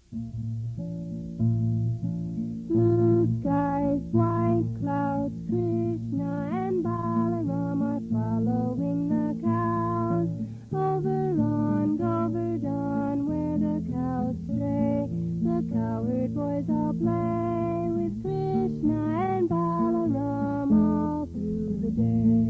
Blue skies, white clouds, Krishna and Balaram are following the cows. Over on Govardhan where the cows stray, the cowherd boys all play with Krishna and Balaram all through the day.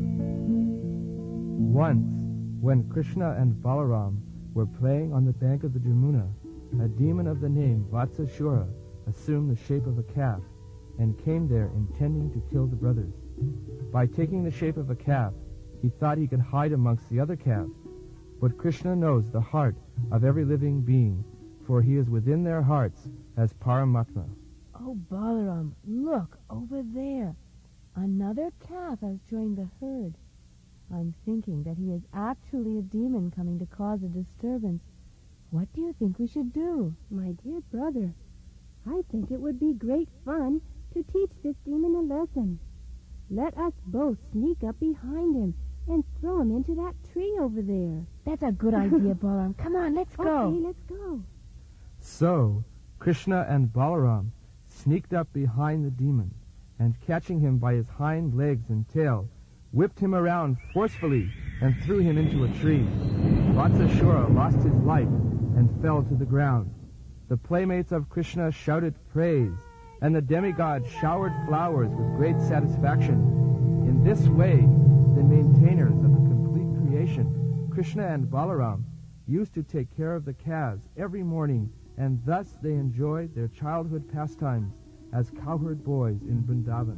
Once, when Krishna and Balaram were playing on the bank of the Jamuna, a demon of the name Vatsashura assumed the shape of a calf and came there intending to kill the brothers. By taking the shape of a calf, he thought he could hide amongst the other calves. But Krishna knows the heart of every living being, for he is within their hearts as Paramatma. Oh, Balaram, look, over there. Another calf has joined the herd. I'm thinking that he is actually a demon coming to cause a disturbance. What do you think we should do? My dear brother, I think it would be great fun to teach this demon a lesson. Let us both sneak up behind him and throw him into that tree over there. That's a good idea, Balaram. Come on, let's go. Okay, let's go. So, Krishna and Balaram sneaked up behind the demon and, catching him by his hind legs and tail, whipped him around forcefully and threw him into a tree. Vatsashura lost his life and fell to the ground. The playmates of Krishna shouted praise, and the demigod showered flowers with great satisfaction. In this way, the maintainers of the complete creation, Krishna and Balaram, used to take care of the calves every morning, and thus they enjoyed their childhood pastimes as cowherd boys in Vrindavan.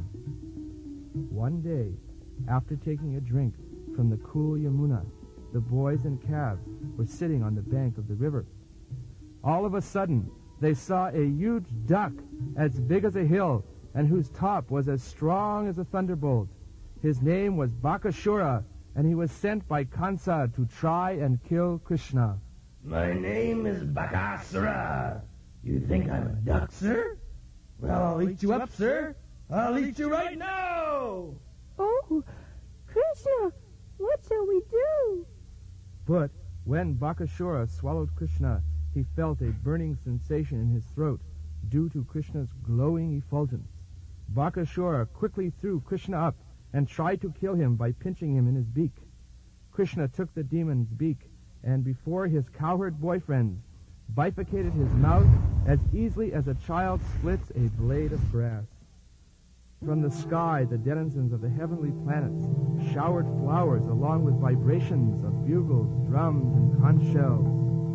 One day, after taking a drink from the cool Yamuna, the boys and calves were sitting on the bank of the river. All of a sudden, they saw a huge duck as big as a hill and whose top was as strong as a thunderbolt. His name was Bakashura, and he was sent by Kansa to try and kill Krishna. My name is Bakasura. You think I'm a duck, sir? Well, I'll eat you up, sir. I'll eat you right now. Oh, Krishna, what shall we do? But when Bakashura swallowed Krishna, he felt a burning sensation in his throat due to Krishna's glowing effulgence. Bakashura quickly threw Krishna up and tried to kill him by pinching him in his beak. Krishna took the demon's beak and, before his cowherd boyfriends, bifurcated his mouth as easily as a child splits a blade of grass. From the sky, the denizens of the heavenly planets showered flowers along with vibrations of bugles, drums, and conch shells.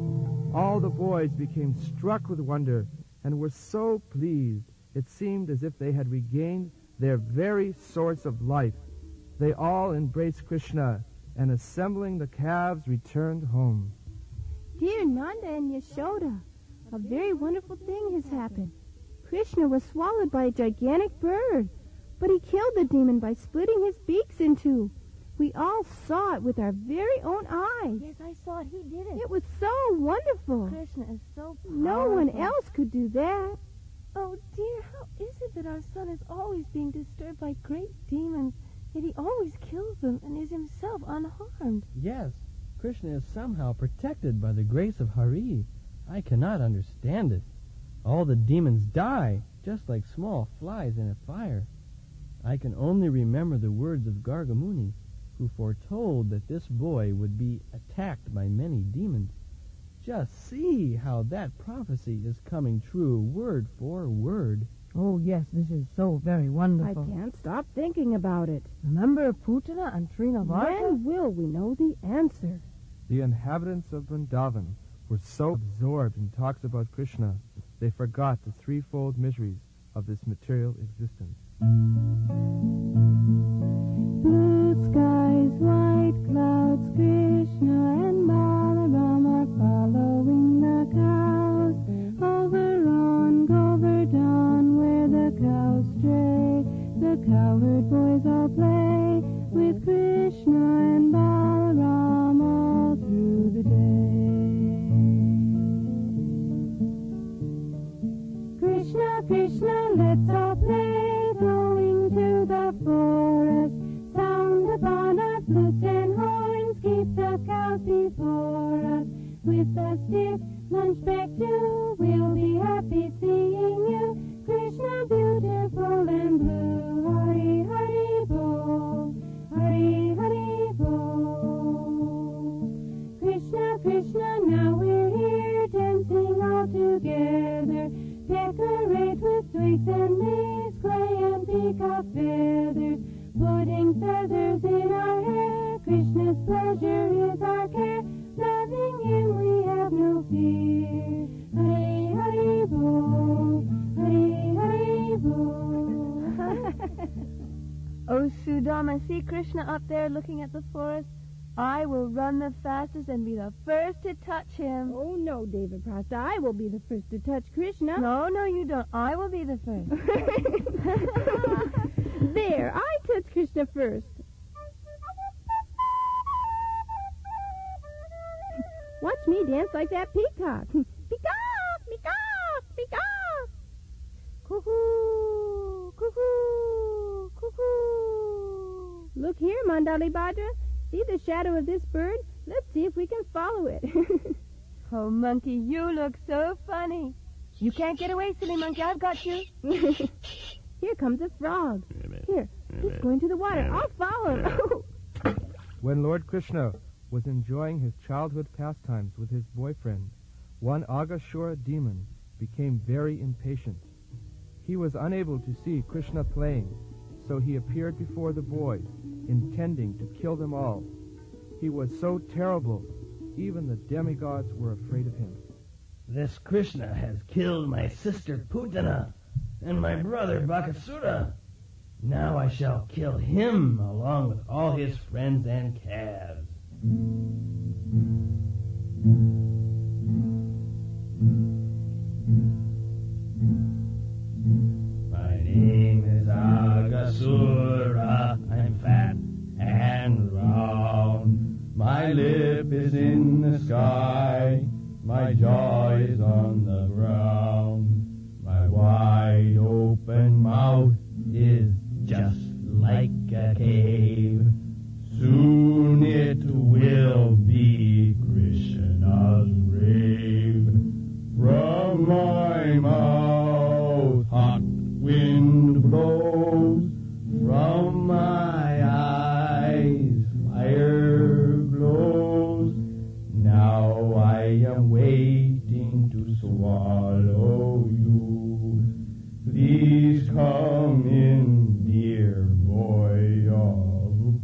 All the boys became struck with wonder and were so pleased it seemed as if they had regained their very source of life. They all embraced Krishna and, assembling the calves, returned home. Dear Nanda and Yashoda, a very wonderful thing has happened. Krishna was swallowed by a gigantic bird, but he killed the demon by splitting his beaks in two. We all saw it with our very own eyes. Yes, I saw it. He did it. It was so wonderful. Krishna is so powerful. No one else could do that. Oh, dear, how is it that our son is always being disturbed by great demons, yet he always kills them and is himself unharmed? Yes, Krishna is somehow protected by the grace of Hari. I cannot understand it. All the demons die, just like small flies in a fire. I can only remember the words of Gargamuni, who foretold that this boy would be attacked by many demons. Just see how that prophecy is coming true, word for word. Oh, yes, this is so very wonderful. I can't stop thinking about it. Remember Putana and Trinavarta? When will we know the answer? The inhabitants of Vrindavan were so absorbed in talks about Krishna, they forgot the threefold miseries of this material existence. Blue skies, white clouds, Krishna and Balaram are following the cows. Over on Govardhan where the cows stray, the cowherd boys all play with Krishna and Balaram all through the day. Krishna, Krishna, let's all play, going to the forest. Sound upon our flutes and horns, keep the cows before us. With a stick, hunchback too. We'll be happy seeing you, Krishna beautiful and blue. Hari Hari Bol, Hari Hari Bol. Krishna, Krishna, now we're here dancing all together. Decorate with twigs and leaves, clay and peacock feathers, putting feathers in our hair. Krishna's pleasure is our care. Loving him we have no fear. Hari Hari Bol, Hari Hari Bol. Oh, Sudama, see Krishna up there looking at the forest? I will run the fastest and be the first to touch him. Oh, no, David Prasta. I will be the first to touch Krishna. No, you don't. I will be the first. There, I touch Krishna first. Watch me dance like that peacock. Peacock, peacock, peacock. Cuckoo, cuckoo, cuckoo. Look here, Mandali Bhadra. See the shadow of this bird? Let's see if we can follow it. Oh, monkey, you look so funny. You can't get away, silly monkey. I've got you. Here comes a frog. Here, he's going to the water. I'll follow him. When Lord Krishna was enjoying his childhood pastimes with his boyfriend, one Agashura demon became very impatient. He was unable to see Krishna playing, so he appeared before the boys, intending to kill them all. He was so terrible, even the demigods were afraid of him. This Krishna has killed my sister Putana and my brother Bakasura. Now I shall kill him along with all his friends and calves. My name is Agasura. I'm fat and round. My lip is in the sky. My jaw is on the ground. My wide open mouth is just like a cave. Soon it will be Krishna's grave. From my mouth hot wind blows. From my eyes fire glows. Now I am waiting to swallow you. Please come in, dear boy of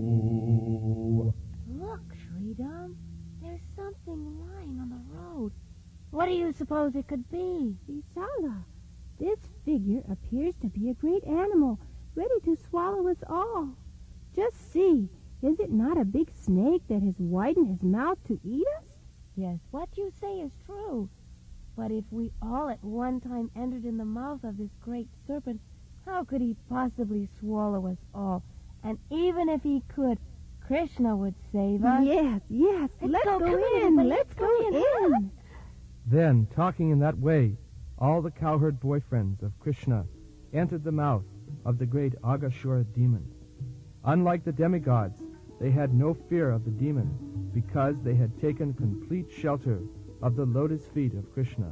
blue. Look, Sridham, there's something lying on the road. What do you suppose it could be? Visala, this figure appears to be a great animal, ready to swallow us all. Just see, is it not a big snake that has widened his mouth to eat us? Yes, what you say is true. But if we all at one time entered in the mouth of this great serpent, how could he possibly swallow us all? And even if he could, Krishna would save us. Yes. Let's go come in. on, Let's go in. Then, talking in that way, all the cowherd boyfriends of Krishna entered the mouth of the great Agashura demon. Unlike the demigods, they had no fear of the demon, because they had taken complete shelter of the lotus feet of Krishna.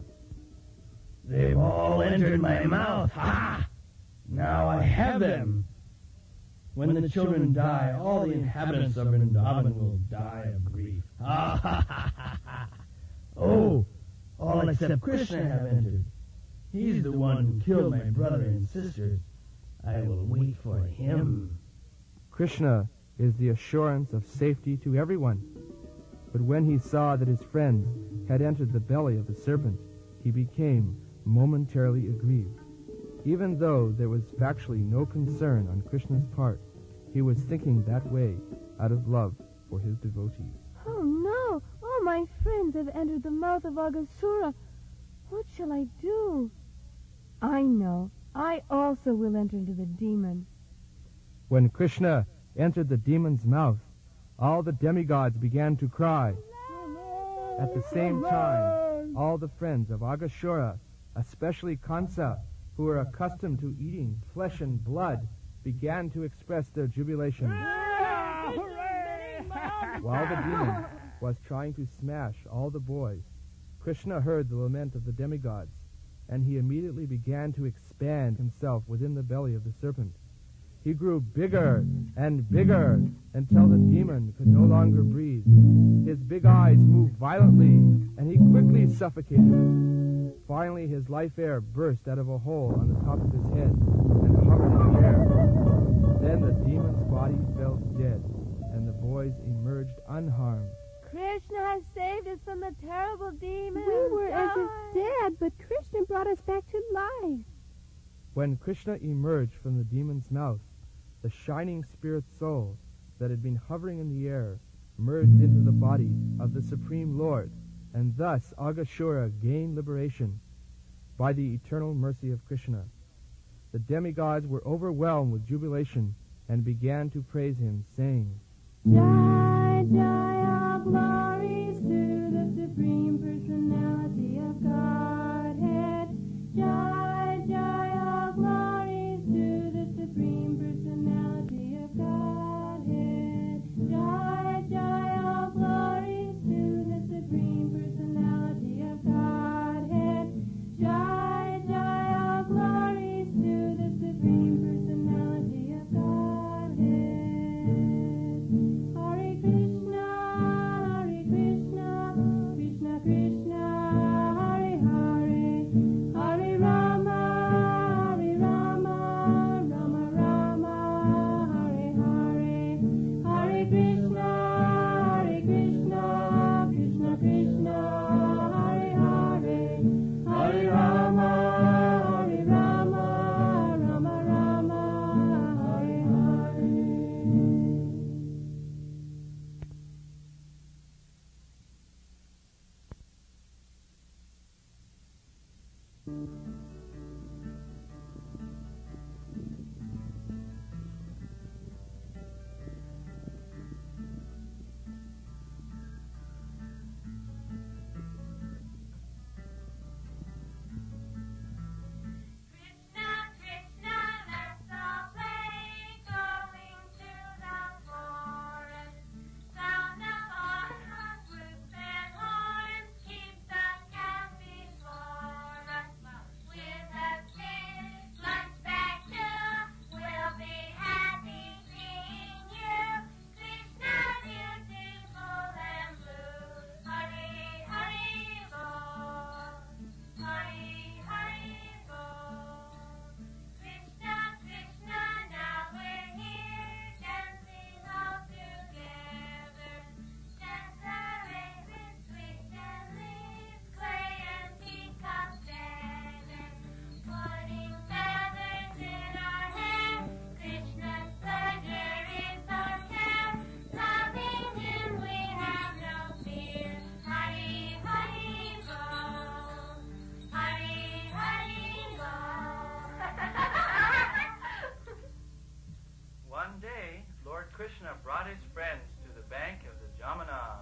They've all entered my mouth. Ha! Now I have them. When the children die, all the inhabitants of Vrindavan will die of grief. Ha ha ha ha ha! Oh, all except Krishna have entered. He's the one who killed my brother and sisters. I will wait for him. Krishna is the assurance of safety to everyone. But when he saw that his friends had entered the belly of the serpent, he became momentarily aggrieved. Even though there was factually no concern on Krishna's part, he was thinking that way out of love for his devotees. Oh, no! All my friends have entered the mouth of Agasura. What shall I do? I know. I also will enter into the demon. When Krishna entered the demon's mouth, all the demigods began to cry. At the same time, all the friends of Agashura, especially Kansa, who were accustomed to eating flesh and blood, began to express their jubilation. While the demon was trying to smash all the boys, Krishna heard the lament of the demigods, and he immediately began to expand himself within the belly of the serpent. He grew bigger and bigger until the demon could no longer breathe. His big eyes moved violently, and he quickly suffocated. Finally, his life air burst out of a hole on the top of his head and hovered in the air. Then the demon's body fell dead, and the boys emerged unharmed. Krishna has saved us from the terrible demon. We were as if dead, but Krishna brought us back to life. When Krishna emerged from the demon's mouth, the shining spirit soul that had been hovering in the air merged into the body of the Supreme Lord, and thus Agashura gained liberation by the eternal mercy of Krishna. The demigods were overwhelmed with jubilation and began to praise him, saying, Jai, Jai, all glories to the Supreme Personality of Godhead. Jai, Jai, all glories to the Supreme Personality of Godhead. Jai, Jai, all glories to the Supreme Personality of Godhead. Jai, Jai, all glories to the Supreme Personality of Godhead. Hare Krishna, Krishna Krishna, Hare Hare, Hare Rama, Rama Rama, Hare Hare, Hare Krishna, Krishna Krishna, Hare Hare, Hare Rama, Rama Rama, Hare Hare. Krishna, Krishna, let's all play, going to the forest. Sound of arms, flutes and horns, keep the cat before us. With a big lunch bag too, we'll be happy seeing you. Krishna, beautiful and blue. Hurry, hurry, Lord. Hurry, hurry, Lord. Krishna, Krishna, now we're here, dancing all together. Dance away with sweet and leaves, clay and teacups feathers. Putting feathers in our hair, Krishna's pleasure is our care. Loving him we have no fear. Hurry, hurry, Lord. Hurry, hurry, Lord. One day, Lord Krishna brought his friends to the bank of the Jamuna.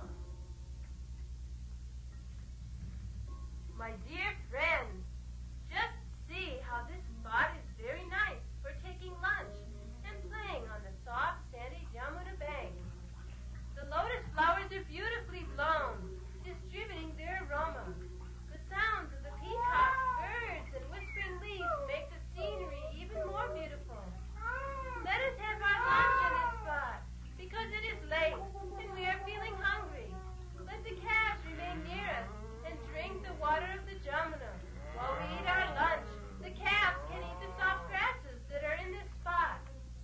My dear friends, just see how this spot is very nice for taking lunch and playing on the soft, sandy Jamuna bank. The lotus flowers are beautifully blown, distributing their aroma. The sounds of the peacocks, birds, and whispering leaves make the scenery even more beautiful. Let us have our lunch in this spot, because it is late and we are feeling hungry. Let the calves remain near us and drink the water of the Jamuna. While we eat our lunch, the calves can eat the soft grasses that are in this spot.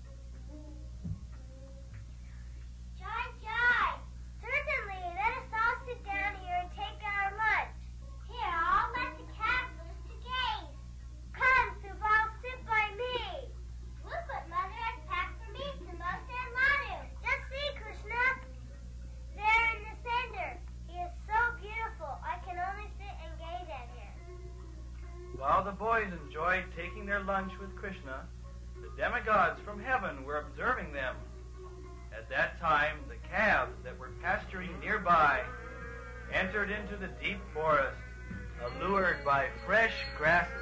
Jai, Jai! Certainly, let us all sit down here and take our lunch. Here, I'll let the calves loose to gaze. Come, Subal, sit by me. Look what Mother has packed for me, Samosa and Lanu. Just see, Krishna. There in the center. He is so beautiful, I can only sit and gaze at him. While the boys enjoyed taking their lunch with Krishna, the demigods from heaven were observing them. At that time, the calves that were pasturing nearby entered into the deep forest, allured by fresh grasses.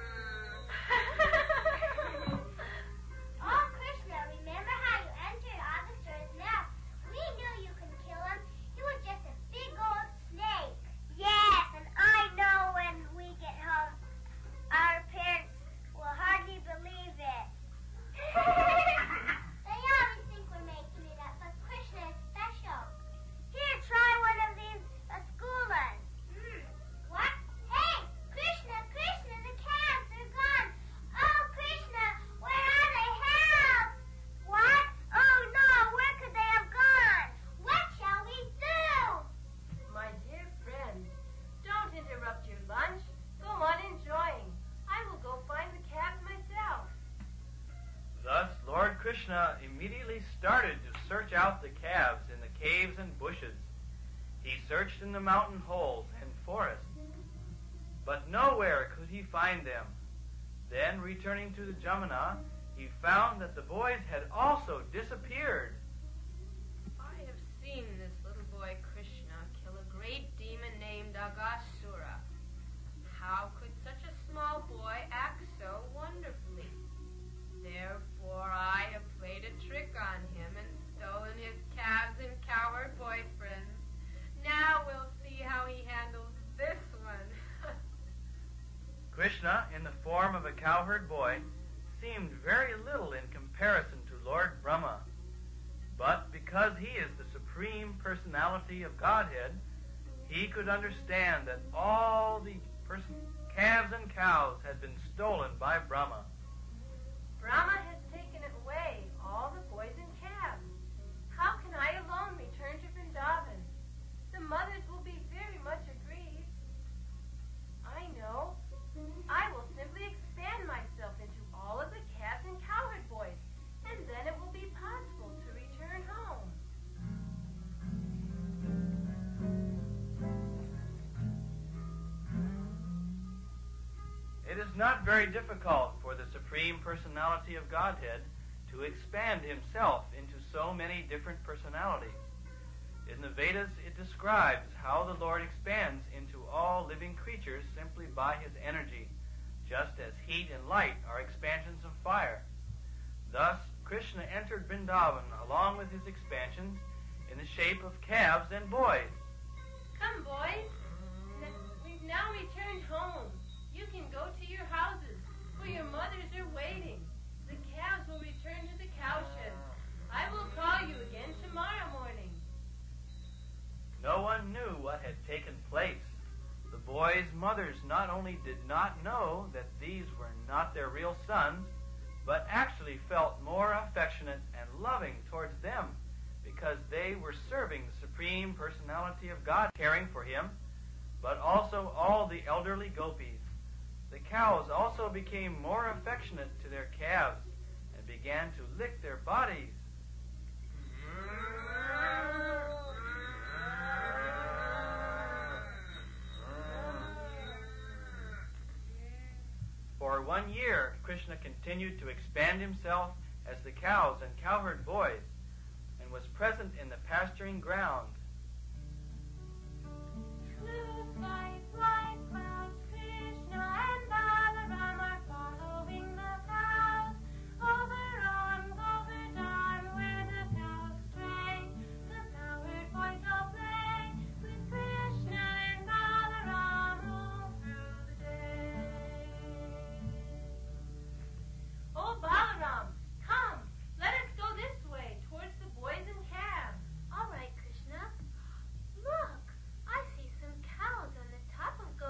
Oh, Krishna, remember how you entered Agastura's mouth? We knew you couldn't kill him. He was just a big old snake. Yes, and I Krishna immediately started to search out the calves in the caves and bushes. He searched in the mountain holes and forests, but nowhere could he find them. Then, returning to the Jamuna, he found that the boys had also disappeared. I have seen this little boy Krishna kill a great demon named Aghasura. How could such a small boy act so wonderfully? Therefore I have played a trick on him and stolen his calves and cowherd boyfriends. Now we'll see how he handles this one. Krishna, in the form of a cowherd boy, seemed very little in comparison to Lord Brahma. But because he is the Supreme Personality of Godhead, he could understand that all the calves and cows had been stolen by Brahma. Brahma has taken away all the boys and calves. How can I alone return to Vrindavan? The mothers will be very much aggrieved. I know. I will simply expand myself into all of the calves and cowherd boys, and then it will be possible to return home. It is not very difficult for the Supreme Personality of Godhead to expand himself into so many different personalities. In the Vedas, it describes how the Lord expands into all living creatures simply by his energy, just as heat and light are expansions of fire. Thus, Krishna entered Vrindavan along with his expansions in the shape of calves and boys. Come, boys. We've now returned home. You can go to your houses, for your mothers are waiting. The calves will return to the cowshed. I will call you again tomorrow morning. No one knew what had taken place. The boys' mothers not only did not know that these were not their real sons, but actually felt more affectionate and loving towards them because they were serving the Supreme Personality of God, caring for him, but also all the elderly gopis. The cows also became more affectionate to their calves and began to lick their bodies. For 1 year, Krishna continued to expand himself as the cows and cowherd boys and was present in the pasturing ground. Blue skies, white clouds, Krishna and Balaram are following the cows. Over on Govardhan where the cows stray, the cowherd boys all play with Krishna and Balaram all through the day. Oh, Balaram, come. Let us go this way, towards the boys and calves. All right, Krishna. Look, I see some cows on the top of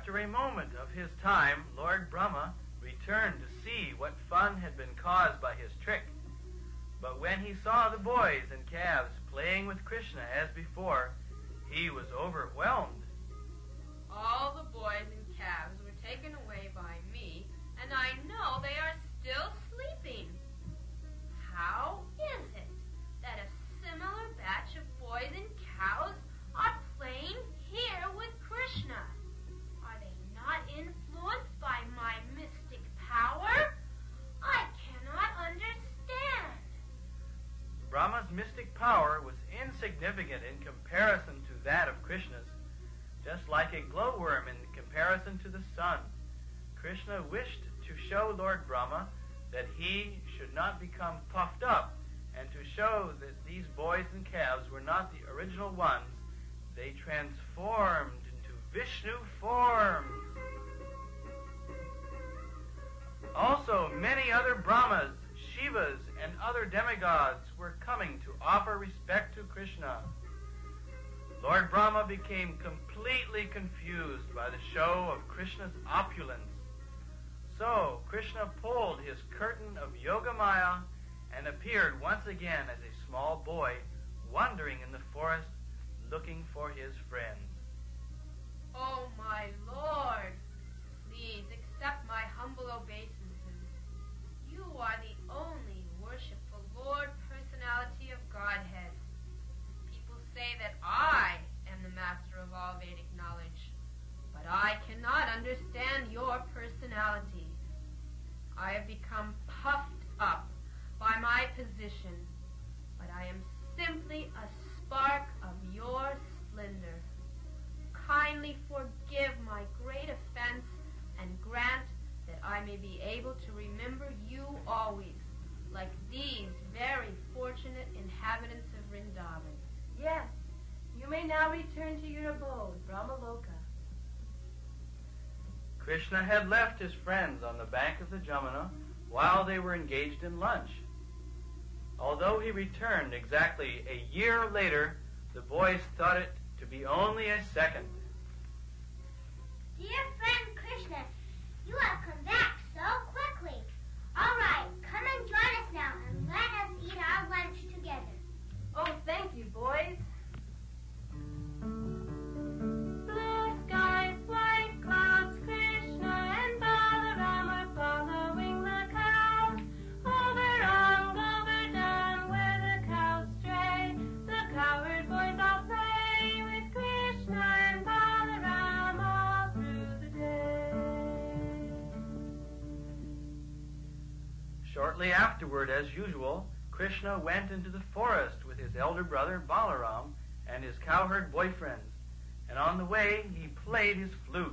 After a moment of his time, Lord Brahma returned to see what fun had been caused by his trick. But when he saw the boys and calves playing with Krishna as before, he was overwhelmed. All the boys and calves were taken away by me, and I know they are still sleeping. How is it that a similar batch of boys and cows are playing here with Krishna? Are they not influenced by my mystic power? I cannot understand. Brahma's mystic power was insignificant in comparison to that of Krishna's, just like a glowworm in comparison to the sun. Krishna wished to show Lord Brahma that he should not become puffed up, and to show that these boys and calves were not the original ones. They transformed into Vishnu forms. Also, many other Brahmas, Shivas, and other demigods were coming to offer respect to Krishna. Lord Brahma became completely confused by the show of Krishna's opulence. So, Krishna pulled his curtain of Yogamaya and appeared once again as a small boy, wandering in the forest, looking for his friends. Oh, my Lord, please accept my humble obeisances. You are the only worshipful Lord Personality of Godhead. People say that I am the master of all Vedic knowledge, but I cannot understand your personality. I have become puffed up by my position, but I am simply a spark of your splendor. Kindly forgive my great offense and grant that I may be able to remember you always, like these very fortunate inhabitants of Vrindavan. Yes, you may now return to your abode, Brahmaloka. Krishna had left his friends on the bank of the Jamuna while they were engaged in lunch. Although he returned exactly a year later, the boys thought it to be only a second. Dear friend Krishna, you have come back so quickly. All right, come and join us now and let us eat our lunch together. Oh, thank you, boys. Blue skies, white clouds, Krishna and Balaram are following the cows. Over on Govardhan where the cows stray, the cowherd boys all play with Krishna and Balaram all through the day. Shortly afterward, as usual, Krishna went into the forest with his elder brother Balaram and his cowherd boyfriends, and on the way he played his flute.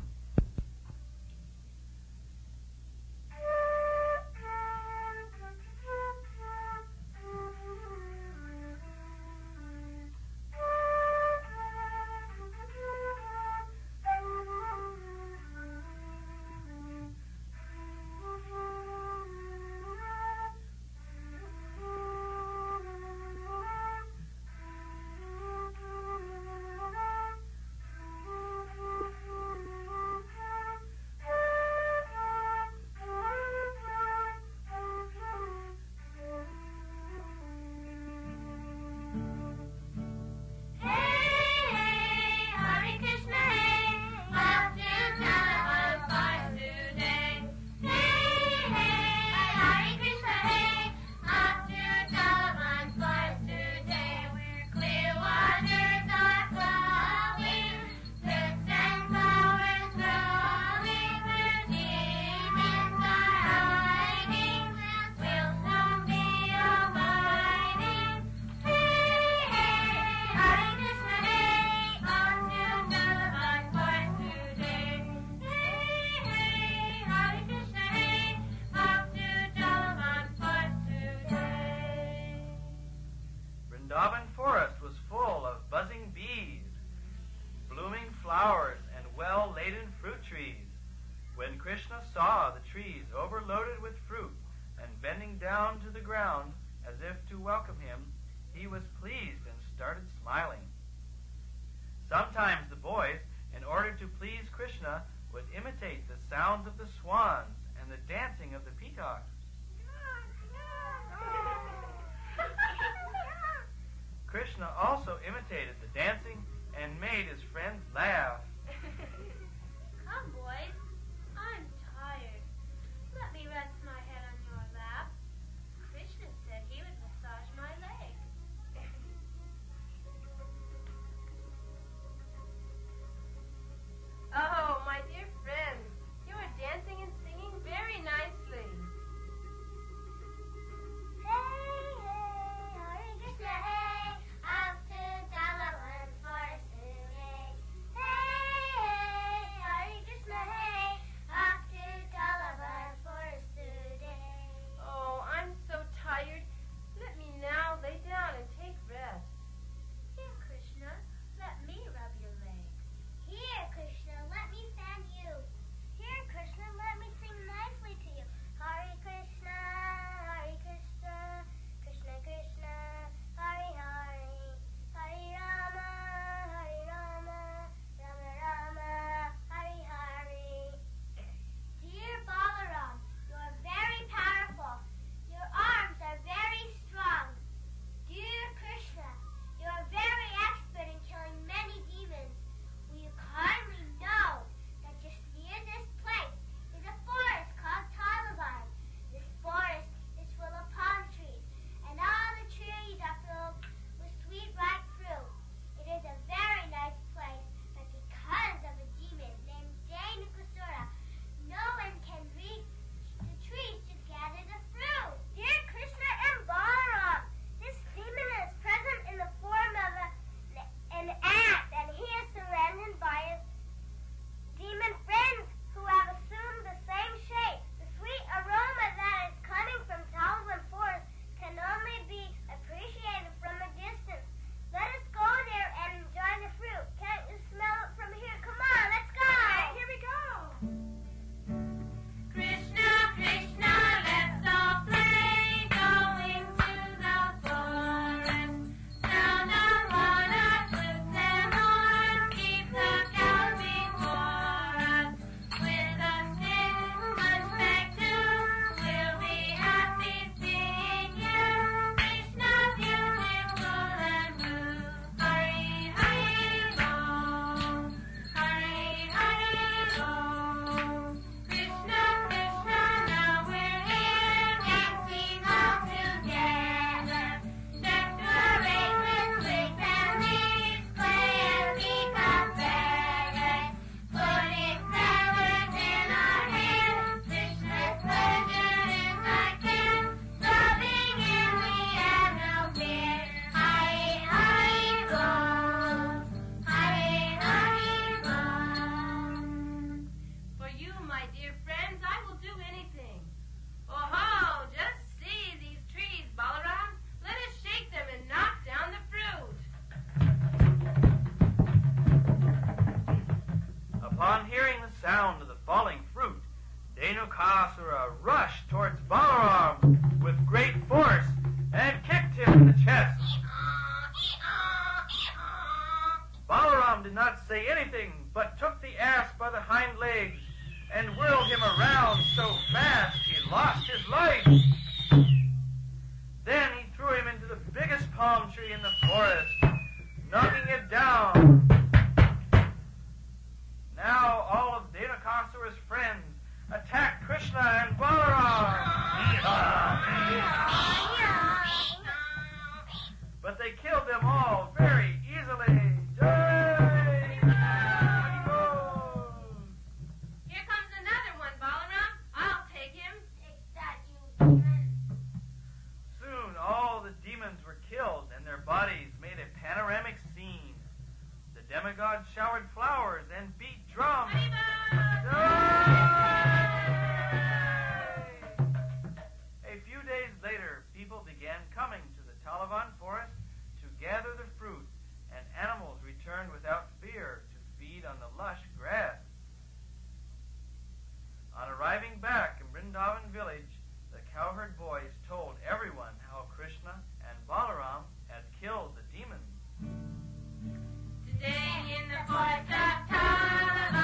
Vrindavan forest was full of buzzing bees, blooming flowers, and well-laden fruit trees. When Krishna saw the trees overloaded with fruit and bending down to the ground as if to welcome him, he was pleased and started smiling. Sometimes the boys, in order to please Krishna, would imitate the sounds of the swans and the dancing of the peacocks. Krishna also imitated the dancing and made his friends laugh. Come, boys. I'm tired. Let me rest my head on your lap. Krishna said he would massage my leg. Oh, my dear friends, you are dancing and singing very nicely. Hey, hey, Hare Krishna, hey, up to Dalavan Forest today. Hey, hey, Hare Krishna, hey, up to Dalavan Forest today. Oh, I'm so tired. Let me now lay down and take rest. Here, Krishna, let me rub your leg. Here, Krishna, let me fan you. Here, Krishna, let me sing nicely to you. Hare Krishna, Krishna Krishna, Hare Hare, Hare Rama, Rama Rama, Hare Hare. Dear Balaram, you are very powerful. Your arms are very strong. Dear Krishna, you are very expert in killing many demons. Will you kindly know that just near this place is a forest called Talavan? This forest is full of palm trees, and all the trees are filled with sweet ripe fruit. It is a very nice place, but because of a demon named Dhanukasura, no one can reach the trees to gather the fruit. Dear Krishna and Balaram, this demon is present in the form of an ass, and he is surrounded by his demon friends who have assumed the same shape. The sweet aroma that is coming from Talavan Forest can only be appreciated from a distance. Let us go there and enjoy the fruit. Can't you smell it from here? Come on, let's go. Here we go. Krishna, Krishna, let's all play, going to the forest. Down the water, put them on, keep the cows before us. With a stick, hunchback too, we'll be happy seeing you. Krishna, beautiful and blue. Hare, Hare, Bo. Hare, Hare, Bo. Krishna, Krishna, now we're here, dancing all together. Decorate with twigs and leaves, play and peacock feathers. Putting feathers in our hair, Krishna's pleasure is our care. Loving him we have no fear. Hare, Hare, Bo. Hare, Hare, Bo. For you, my dear friends, I will do anything. Oh-ho, just see these trees, Balaram. Let us shake them and knock down the fruit. Upon hearing the sound of the falling fruit, Dhanukasura rushed towards Balaram with great force and kicked him in the chest. Balaram did not say anything, but took the ass by the hind legs and whirled him around so fast he lost his life. Then he threw him into the biggest palm tree in the forest, knocking it down. Now all of Dhanukasura's friends attacked Krishna and Balaram. But they killed them all very easily. Jai! Here comes another one, Balaram. I'll take him. Take that, you demon. Soon all the demons were killed and their bodies made a panoramic scene. The demigods showered flowers and beat drums. A few days later, people began coming to the Talavan Forest to gather the fruit, and animals returned without fear to feed on the lush grass. On arriving back in Vrindavan village, the cowherd boys told everyone how Krishna and Balaram had killed the demons. Today in the forest of Talavan,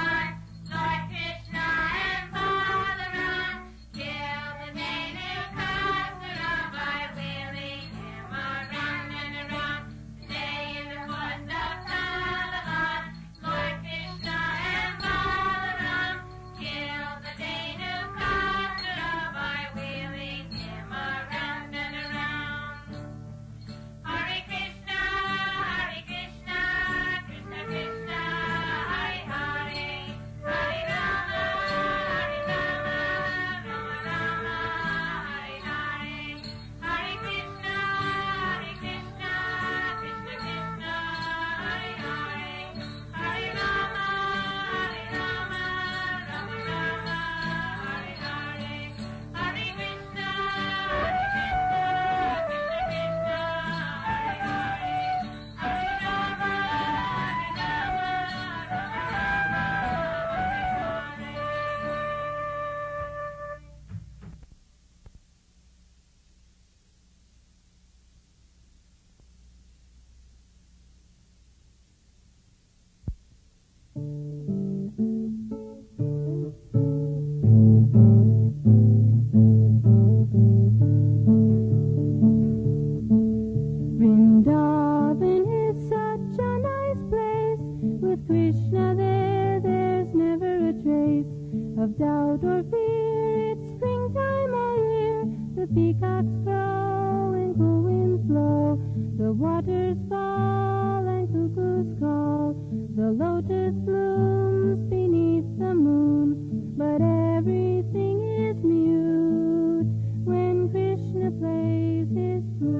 Krishna there, there's never a trace of doubt or fear. It's springtime all year. The peacocks crow and cool winds blow. The waters fall and cuckoos call. The lotus blooms beneath the moon, but everything is mute when Krishna plays his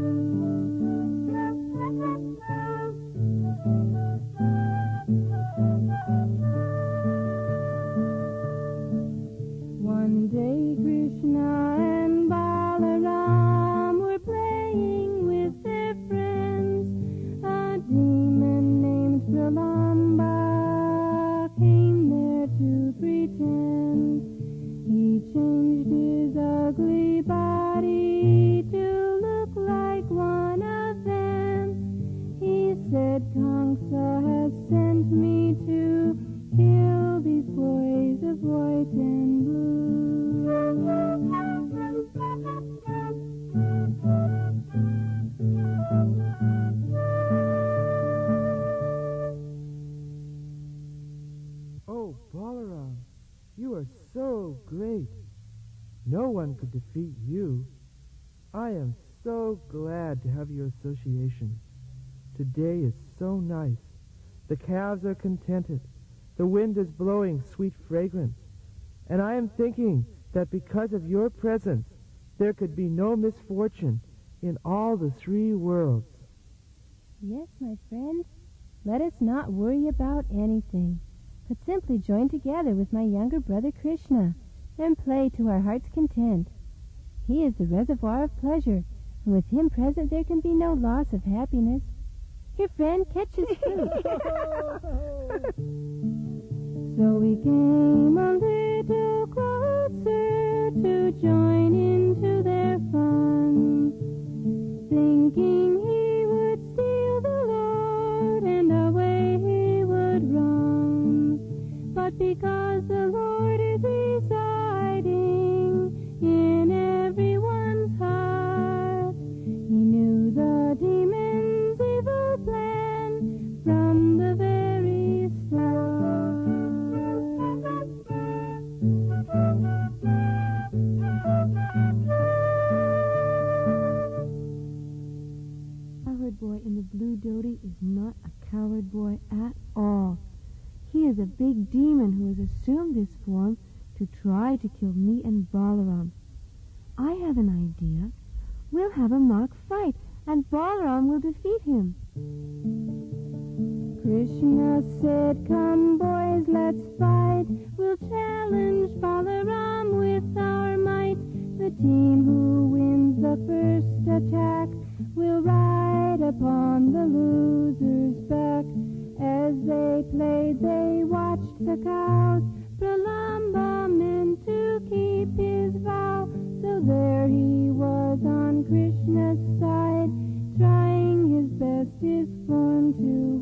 One day Krishna and Balaram were playing with their friends. A demon named Pralamba came there to pretend. He changed his ugly body to look like one of them. He said, Kamsa has sent me to kill these boys of white and blue. Oh, Balaram, you are so great. No one could defeat you. I am so glad to have your association. Today is so nice. The calves are contented. The wind is blowing sweet fragrance. And I am thinking that because of your presence, there could be no misfortune in all the three worlds. Yes, my friend. Let us not worry about anything, but simply join together with my younger brother Krishna and play to our heart's content. He is the reservoir of pleasure, and with him present there can be no loss of happiness. Here, friend, catch his fruit. So we came a little closer to join into their fun, thinking he would steal the Lord and away he would run. But because the Lord is residing in everyone's heart, he knew the demon's evil plan from the very start. Coward boy in the blue dhoti is not a coward boy at all. He is a big demon who has assumed this form to try to kill me and Balaram. I have an idea. We'll have a mock fight, and Balaram will defeat him. Krishna said, come boys, let's fight. We'll challenge Balaram with our might. The team who wins the first attack will ride upon the loser's back. As they played, they watched the cows. Pralamba meant to keep his vow. So there he was on Krishna's side, trying his best his form to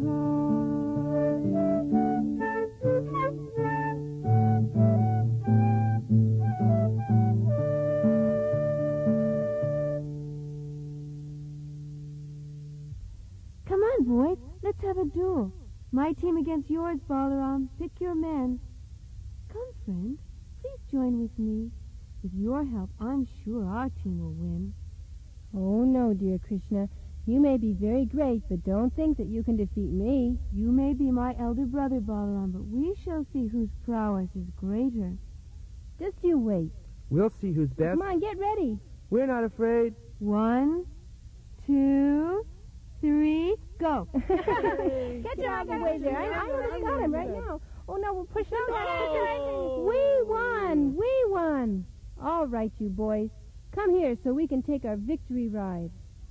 Come on, boys, let's have a duel. My team against yours, Balaram. Pick your men. Come, friend, please join with me. With your help, I'm sure our team will win. Oh, no, dear Krishna. You may be very great, but don't think that you can defeat me. You may be my elder brother, Balaram, but we shall see whose prowess is greater. Just you wait. We'll see who's best. Come on, get ready. We're not afraid. 1, 2, 3, go. Get your out of the way there. I almost got him right now. Oh, no, we'll push him back. We won. We won. All right, you boys. Come here so we can take our victory ride.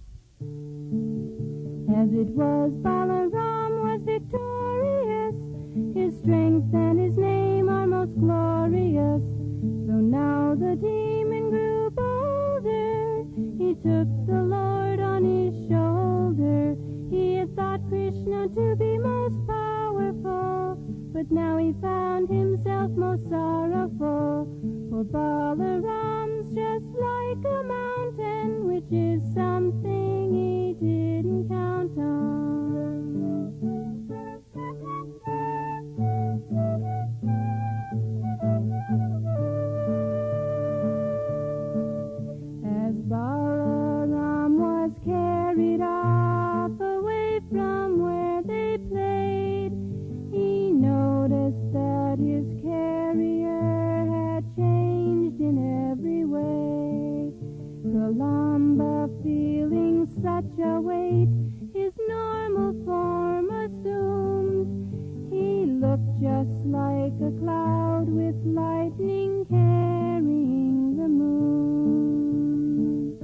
As it was, Balaram was victorious. His strength and his name are most glorious. So now the demon grew bolder. He took the Lord on his shoulder. He had thought Krishna to be most powerful, but now he found himself most sorrowful. For Balaram's just like a mountain, which is something he didn't count on. looked just like a cloud with lightning carrying the moon.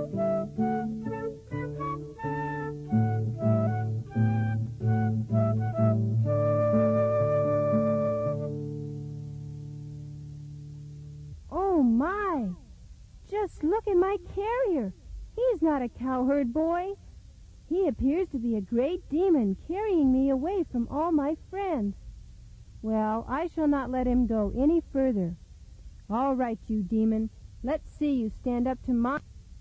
Oh my! Just look at my carrier. He's not a cowherd boy. He appears to be a great demon carrying me away from all my friends. Well, I shall not let him go any further. All right, you demon. Let's see you stand up to my...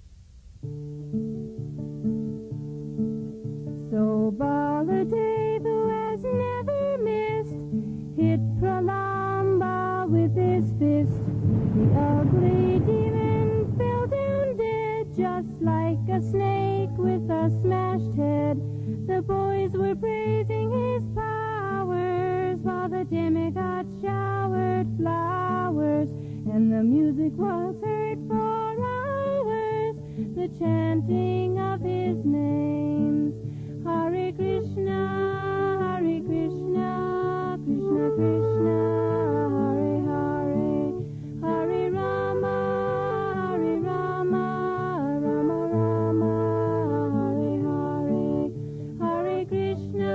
So Baladeva has never missed, hit Pralamba with his fist. The ugly demon fell down dead, just like a snake with a smashed head. The boys were praising his powers, while the demigod showered flowers, and the music was heard for hours, the chanting of his names. Hare Krishna, Hare Krishna, Krishna Krishna, Hare Hare, Hare Rama, Hare Rama, Rama Rama, Hare Hare, Hare Krishna,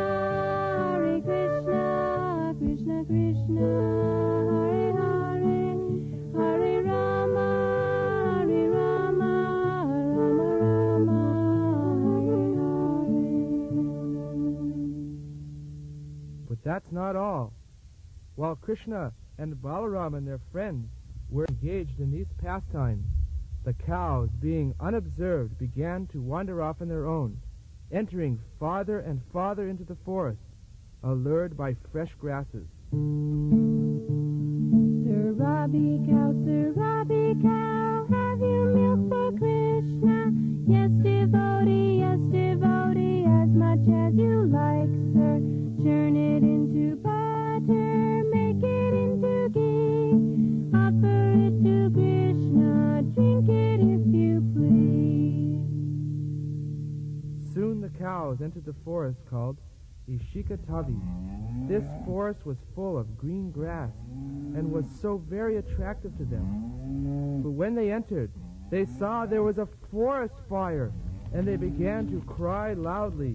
Krishna Krishna, Hare Hare, Hare Rama, Rama Rama, Hare Hare. But that's not all. While Krishna and Balaram and their friends were engaged in these pastimes, the cows, being unobserved, began to wander off on their own, entering farther and farther into the forest, allured by fresh grasses. Surabi cow, have you milk for Krishna? Yes, devotee, as much as you like, sir. Churn it into butter, make it into ghee. Offer it to Krishna, drink it if you please. Soon the cows entered the forest called Ishikatavi. This forest was full of green grass and was so very attractive to them. But when they entered, they saw there was a forest fire, and they began to cry loudly.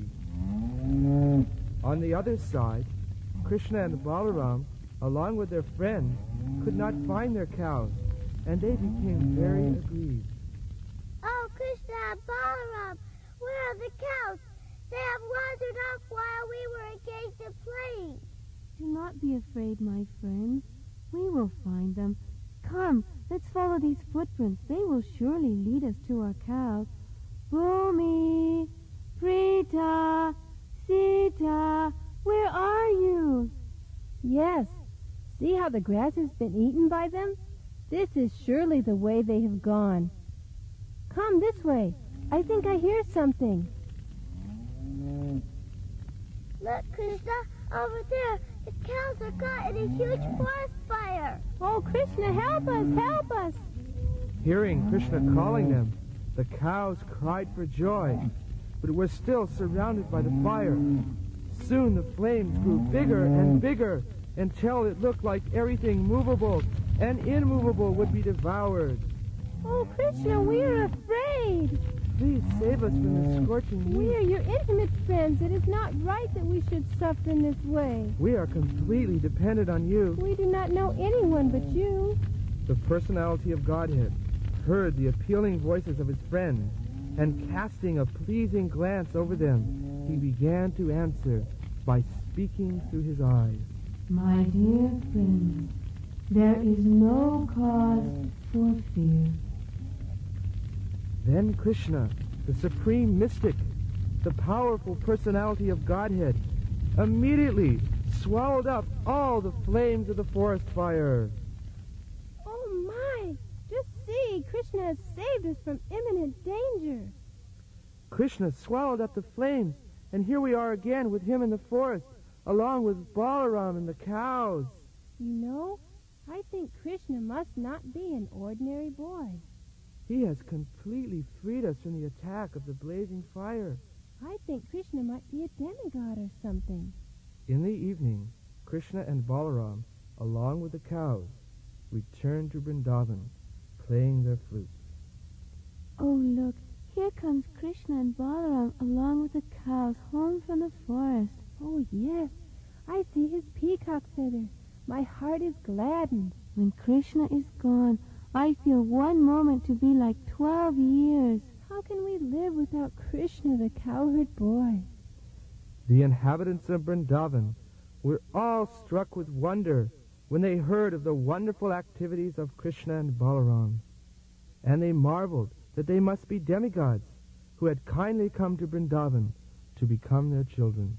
On the other side, Krishna and Balaram, along with their friends, could not find their cows, and they became very aggrieved. Oh, Krishna and Balaram, where are the cows? They have wandered off while we were engaged in playing. Do not be afraid, my friends. We will find them. Come, let's follow these footprints. They will surely lead us to our cows. Bhumi, Prita, Sita, where are you? Yes. See how the grass has been eaten by them? This is surely the way they have gone. Come this way. I think I hear something. Look, Krishna, over there. The cows are caught in a huge forest fire. Oh, Krishna, help us, help us. Hearing Krishna calling them, the cows cried for joy, but were still surrounded by the fire. Soon the flames grew bigger and bigger, until it looked like everything movable and immovable would be devoured. Oh, Krishna, we are afraid. Please save us from the scorching heat. We are your intimate friends. It is not right that we should suffer in this way. We are completely dependent on you. We do not know anyone but you. The personality of Godhead heard the appealing voices of his friends, and casting a pleasing glance over them, he began to answer by speaking through his eyes. My dear friends, there is no cause for fear. Then Krishna, the supreme mystic, the powerful personality of Godhead, immediately swallowed up all the flames of the forest fire. Oh, my! Just see, Krishna has saved us from imminent danger. Krishna swallowed up the flames, and here we are again with him in the forest, along with Balaram and the cows. You know, I think Krishna must not be an ordinary boy. He has completely freed us from the attack of the blazing fire. I think Krishna might be a demigod or something. In the evening, Krishna and Balaram, along with the cows, returned to Vrindavan, playing their flutes. Oh, look, here comes Krishna and Balaram along with the cows home from the forest. Oh, yes, I see his peacock feathers. My heart is gladdened. When Krishna is gone, I feel one moment to be like 12 years. How can we live without Krishna, the cowherd boy? The inhabitants of Vrindavan were all struck with wonder when they heard of the wonderful activities of Krishna and Balaram, and they marveled that they must be demigods who had kindly come to Vrindavan to become their children.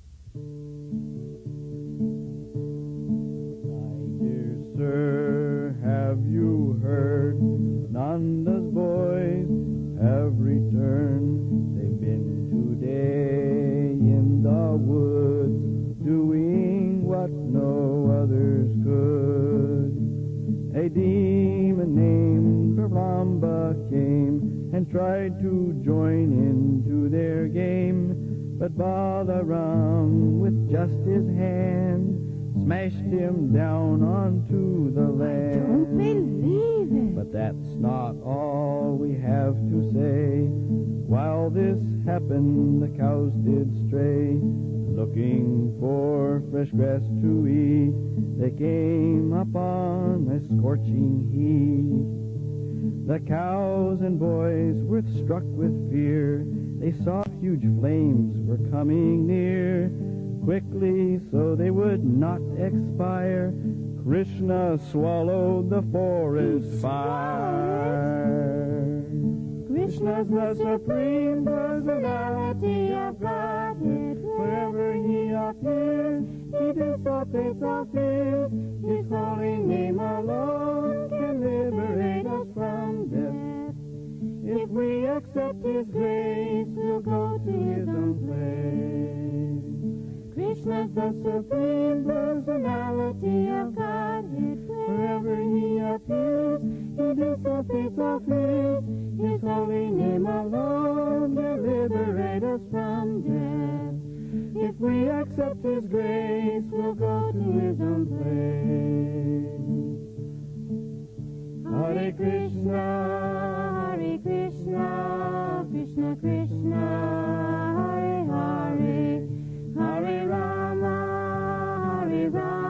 My dear sir, have you heard? Nanda's boys have returned. They've been today in the woods, doing what no others could. A demon named Pralamba came and tried to join into their game, but Balaram, with just his hand, smashed him down onto the land. I don't believe it. But that's not all we have to say. While this happened, the cows did stray, looking for fresh grass to eat. They came upon a scorching heat. The cows and boys were struck with fear. They saw huge flames were coming near. Quickly, so they would not expire, Krishna swallowed the forest fire. Krishna's the supreme personality of Godhead. Wherever he appears, he dissipates our fears. His holy name alone can liberate us from death. If we accept his grace, we'll go to his own place. Krishna's the supreme personality of Godhead. Wherever he appears, he dissipates our fears. His holy name alone will liberate us from death. If we accept his grace, we'll go to his own place. Hare Krishna, Hare Krishna, Krishna Krishna, Hare Hare, Hare Rama, Hare Rama.